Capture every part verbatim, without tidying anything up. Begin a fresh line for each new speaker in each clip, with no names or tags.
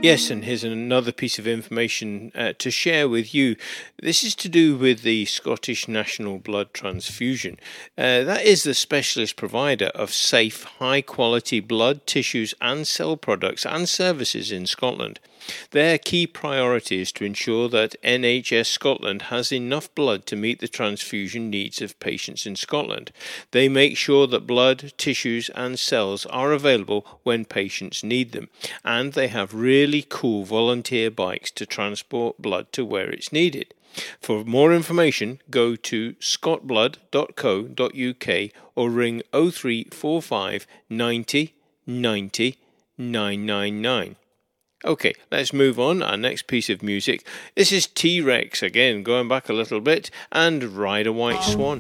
Yes, and here's another piece of information uh, to share with you. This is to do with the Scottish National Blood Transfusion. Uh, that is the specialist provider of safe, high-quality blood, tissues and cell products and services in Scotland. Their key priority is to ensure that N H S Scotland has enough blood to meet the transfusion needs of patients in Scotland. They make sure that blood, tissues and cells are available when patients need them, and they have really cool volunteer bikes to transport blood to where it's needed. For more information, go to scott blood dot co dot uk or ring oh three four five ninety ninety nine nine nine. Okay, let's move on. Our next piece of music. This is T-Rex, again, going back a little bit, and Ride a White Swan.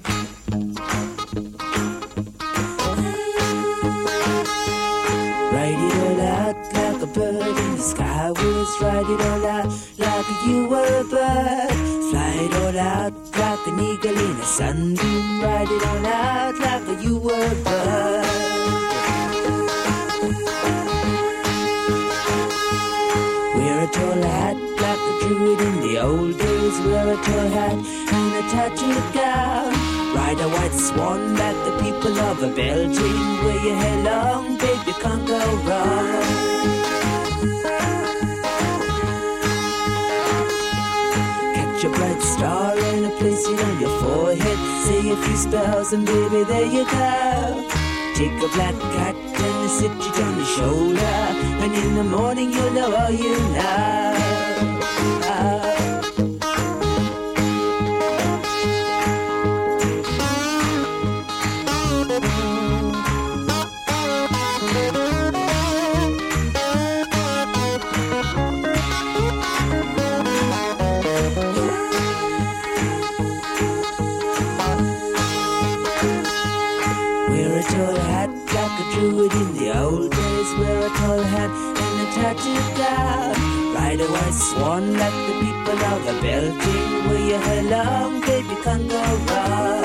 Ride it all out like a bird in the sky. Was ride it all out like you were a bird. Fly it all out like an eagle in a sunbeam. Ride it all out like you were a bird. Wear a tall hat like a druid in the old days. Wear a tall hat and a tattooed gown. Ride a white swan like the people of a Belgium. Wear your hair long, babe, you can't go wrong. Catch a bright star and a place it on your forehead. Say a few spells and baby, there you go. Take a black cat and sit it on your shoulder, and in the morning you'll know all you know. Oh. Druid in the old days. Wear a tall hat and a tattooed gown. Ride a white swan like the people of a Belgium. Wear your hair long, baby, can't go wrong.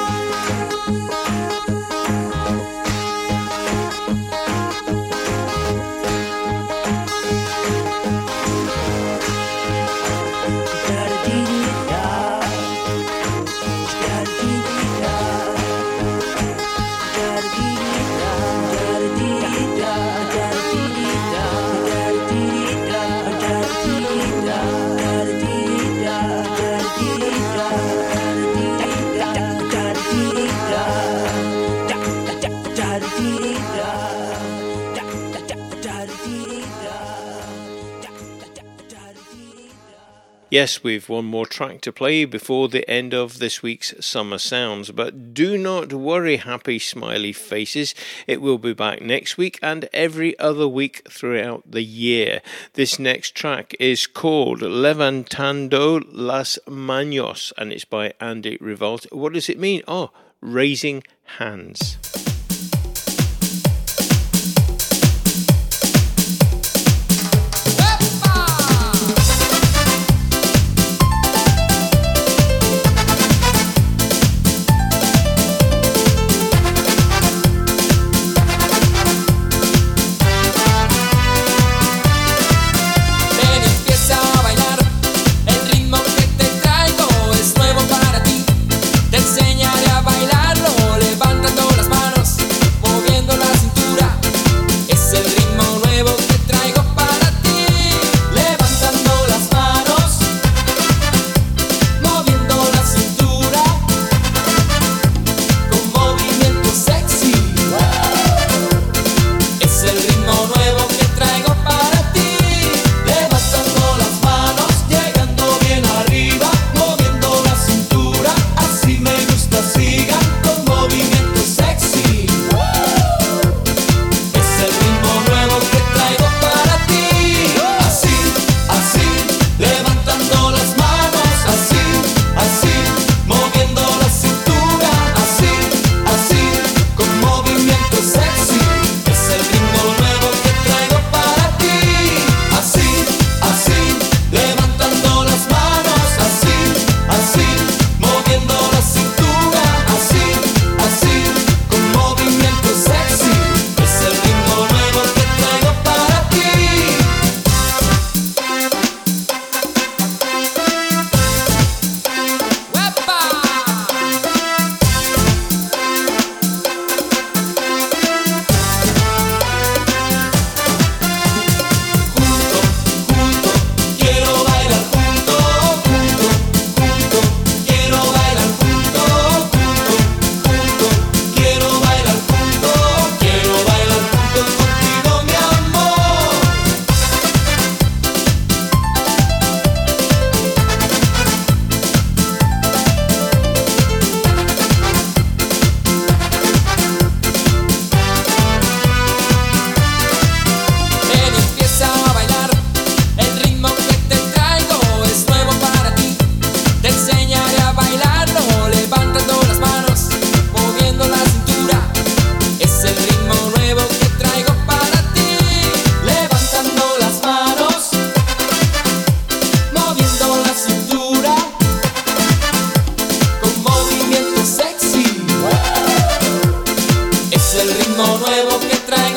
Yes, we've one more track to play before the end of this week's Summer Sounds, but do not worry, happy smiley faces. It will be back next week and every other week throughout the year. This next track is called Levantando las Manos, and it's by Andy Revolt. What does it mean? Oh, raising hands.
Enseñaré a bailarlo, levantando las manos.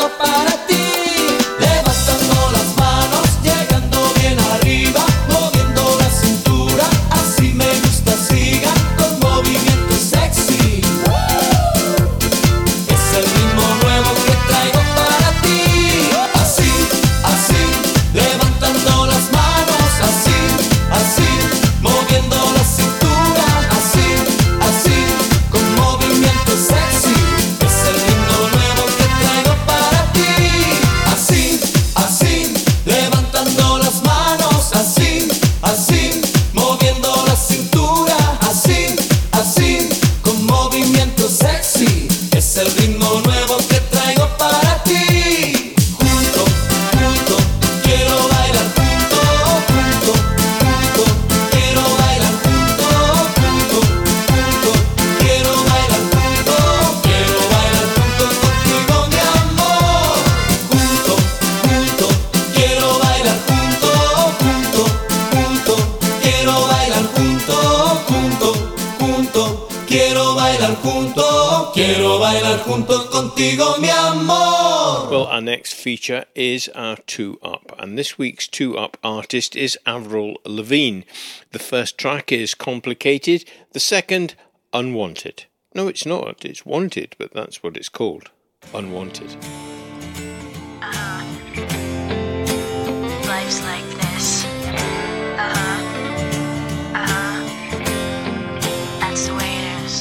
para ti. Levantando las manos, llegando bien arriba, moviendo la cintura, así me gusta, siga con movimiento sexy. Es el ritmo nuevo que traigo para ti. Así, así, levantando las manos, así, así, moviendo la cintura, así, así, con movimiento sexy. Es el ritmo nuevo que traigo para ti. Así, así, levantando las manos, así, así, moviendo la cintura, así, así, con movimiento sexy. Es el ritmo nuevo que traigo para ti. Junto, junto, quiero bailar junto, junto, junto, quiero bailar junto, junto, junto, quiero bailar junto, quiero bailar junto contigo, mi amor. Junto, junto, quiero bailar junto, junto, junto, quiero bailar junto, junto, junto, quiero bailar junto, quiero bailar junto contigo, mi amor.
Well, our next feature is our Two Up, and this week's Two Up artist is Avril Lavigne. The first track is Complicated, the second, Unwanted. No, it's not, it's Wanted, but that's what it's called, Unwanted.
Uh-huh. Life's like this. Uh-huh. Uh-huh. That's the way it is.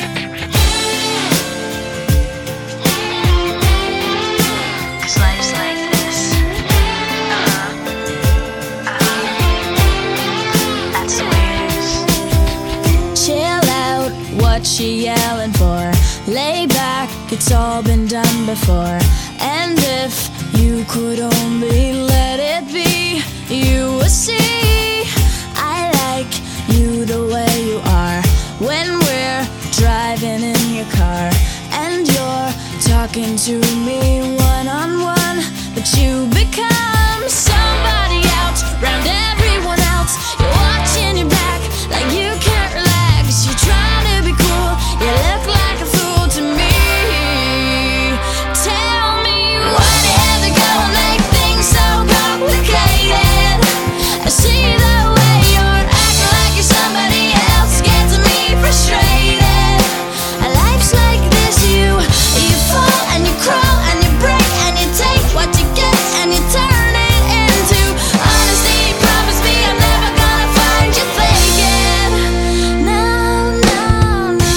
'Cause life's like this. Uh-huh. Uh-huh. That's the way it is.
Chill out, what you yelling for? Lay back, it's all been done before. And if you could only let it be, you would see I like you the way you are. When we're driving in your car and you're talking to me one-on-one, but you become somebody else, round everyone else. You're watching your back like you can't relax. You're trying to be cool, you look like a fool to me. Tell me why do you have to go and make things so complicated? I see the way you're acting like you're somebody else, gets me frustrated. Life's like this, you you fall and you crawl and you break and you take what you get and you turn it into honesty. Promise me I'm never gonna find you faking. No, no, no.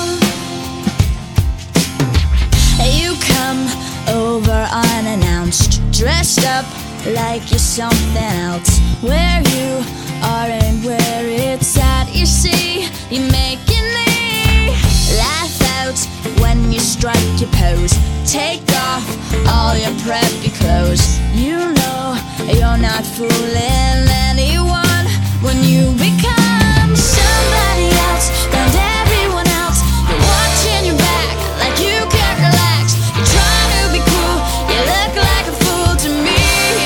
You come over unannounced, dressed up like you're something else. Where you are and where it's at, you see, you're making me laugh out when you strike your pose. Take off all your preppy clothes. You know you're not fooling anyone when you become somebody else, round everyone else. You're watching your back like you can't relax. You're trying to be cool, you look like a fool to me.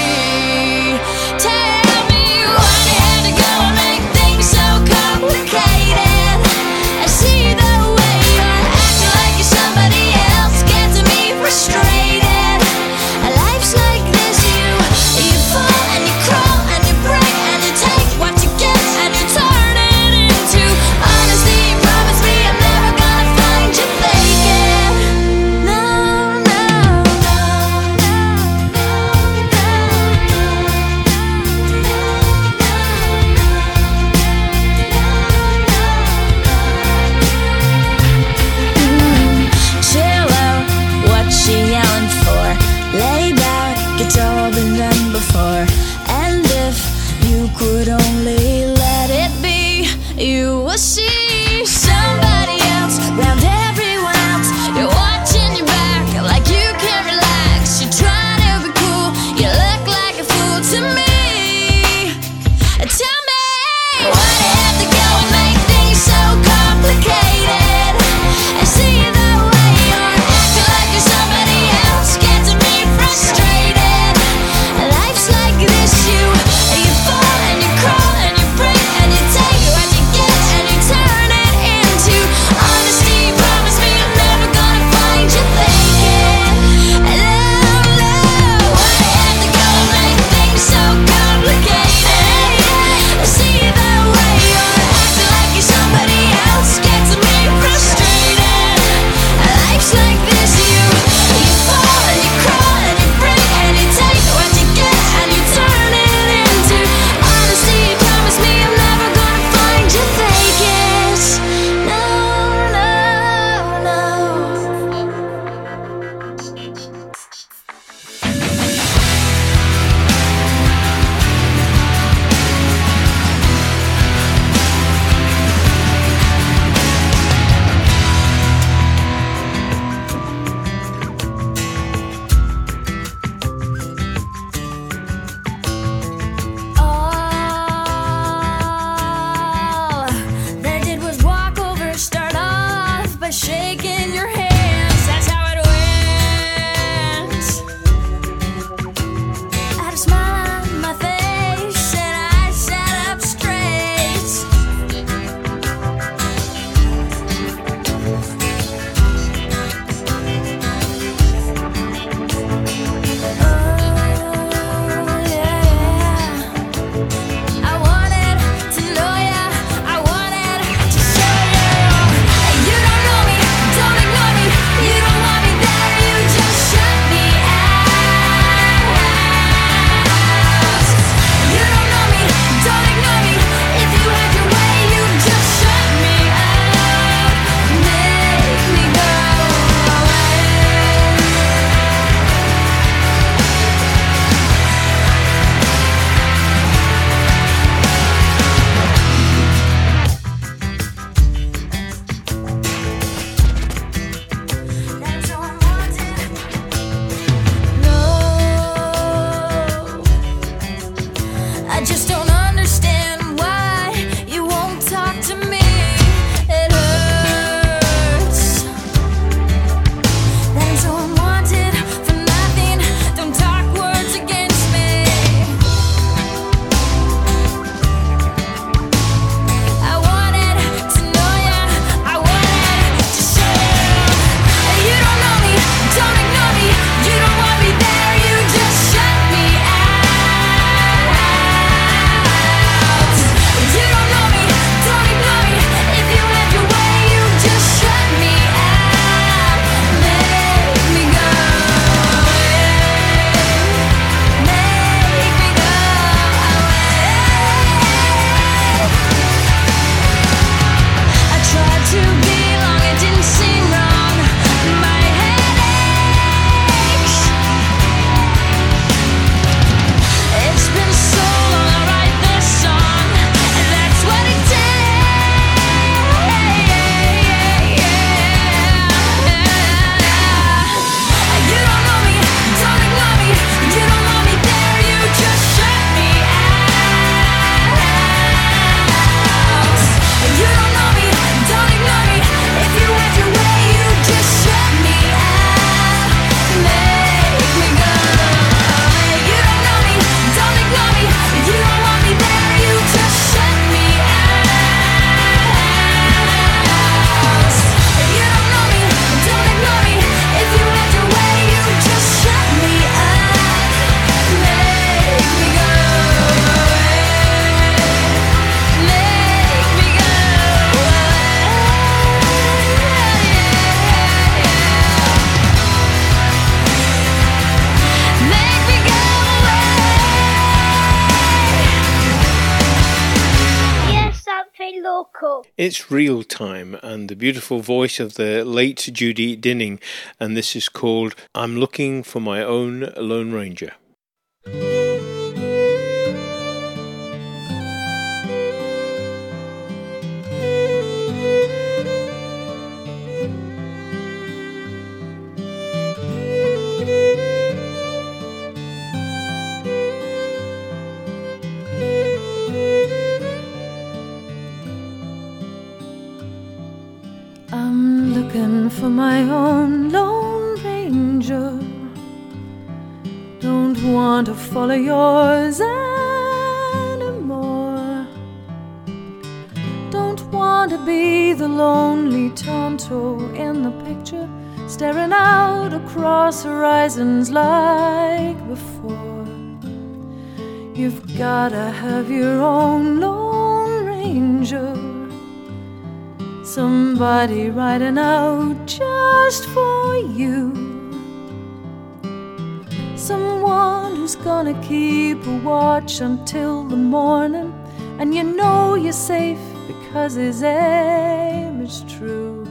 Tell me why do you have to go and make things so complicated? I see the way you're acting like you're somebody else, gets me frustrated. Life's like this, you you fall and you crawl and you break and you take what you get and you turn it into honesty. Promise me I'm never gonna find you faking. No, no, no, no, chill out, what you yelling for? Lay back, it's all been done before. And if you could only let it be, you will see somebody else, round everyone else. You're watching your back like you can't relax. You're trying to be cool, you look like a fool to me. Tell me why do you have to go and make things so complicated? I see the way you're acting like you're somebody else, gets me frustrated. Life's like this, you you fall and you crawl and you break and you take what you get and you turn
It's Real Time and the beautiful voice of the late Judy Dinning, and this is called I'm Looking for My Own Lone Ranger.
I'm looking for my own Lone Ranger. Don't want to follow yours anymore. Don't want to be the lonely Tonto in the picture, staring out across horizons like before. You've gotta have your own Lone Ranger, somebody riding out just for you, someone who's gonna keep a watch until the morning, and you know you're safe because his aim is true.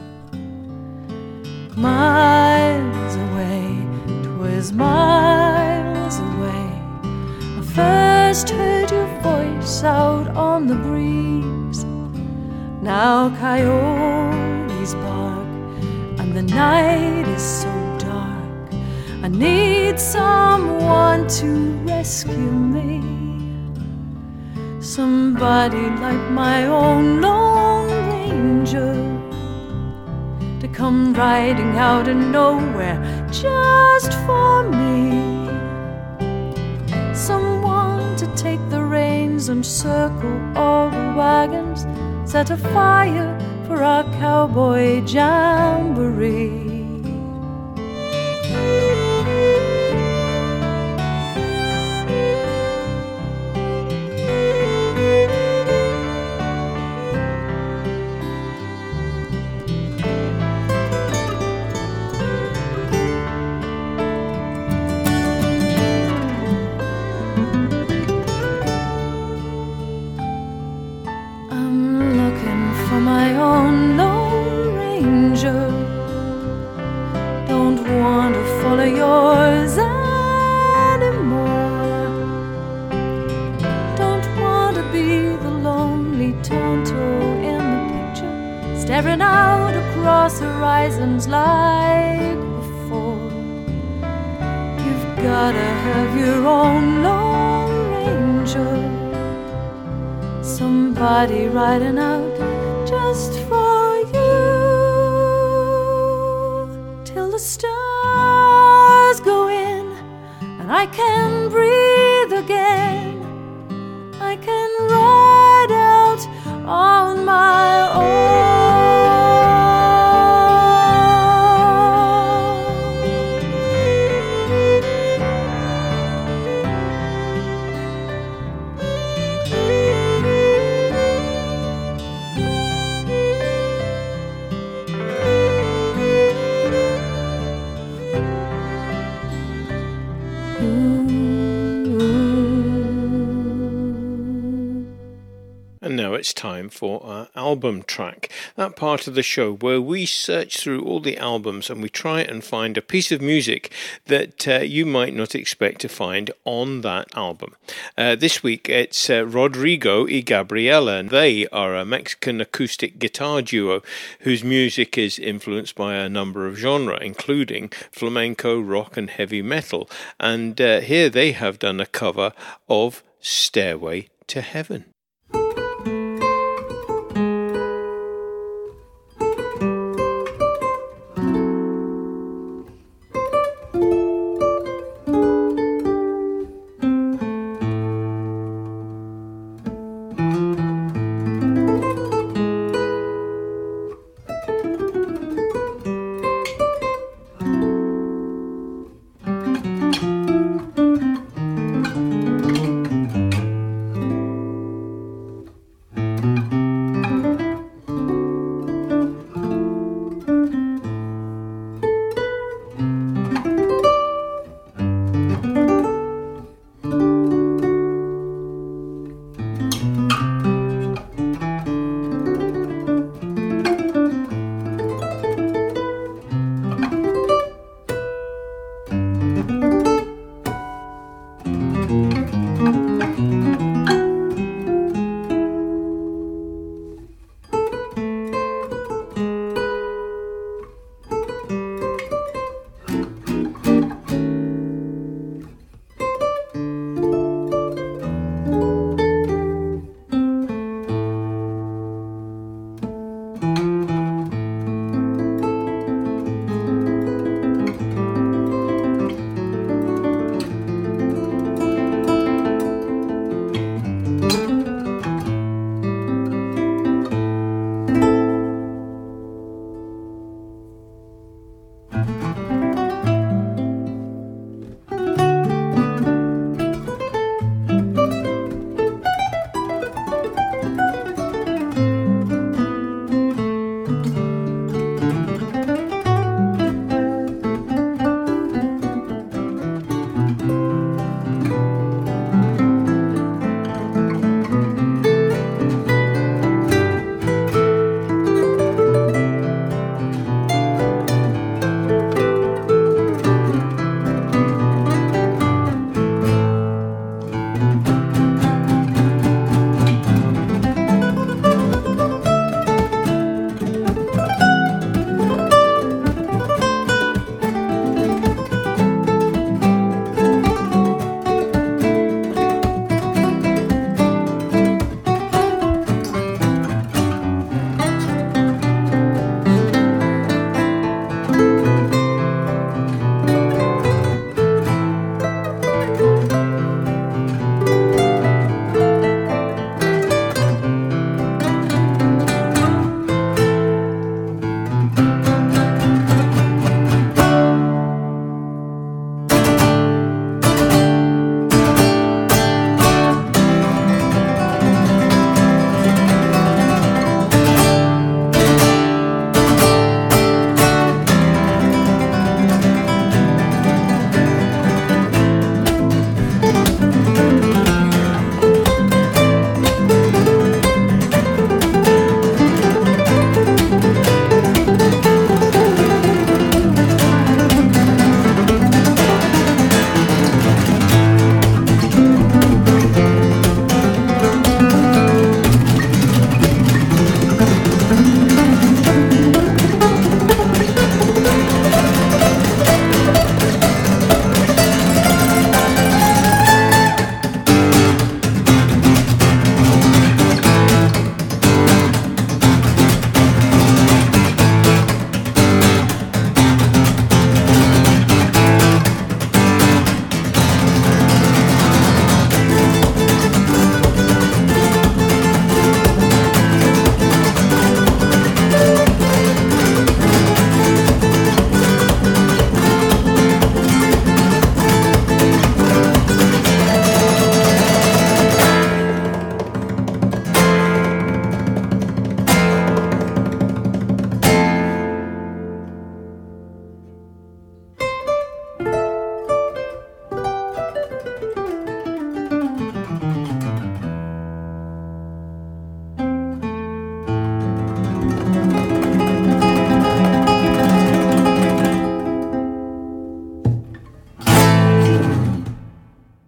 Miles away, 'twas miles away, I first heard your voice out on the breeze. Now coyotes bark and the night is so dark, I need someone to rescue me, somebody like my own Lone Ranger, to come riding out of nowhere just for me, someone to take the reins and circle all the wagons, set a fire for our cowboy jamboree. My own Lone Ranger, don't want to follow yours anymore. Don't want to be the lonely Tonto in the picture, staring out across horizons like before. You've gotta have your own Lone Ranger, somebody riding out just for you, till the stars go in and I can breathe again. I can ride out on my own.
And now it's time for our album track, that part of the show where we search through all the albums and we try and find a piece of music that uh, you might not expect to find on that album. Uh, this week it's uh, Rodrigo y Gabriela, and they are a Mexican acoustic guitar duo whose music is influenced by a number of genres, including flamenco, rock and heavy metal. And uh, here they have done a cover of Stairway to Heaven.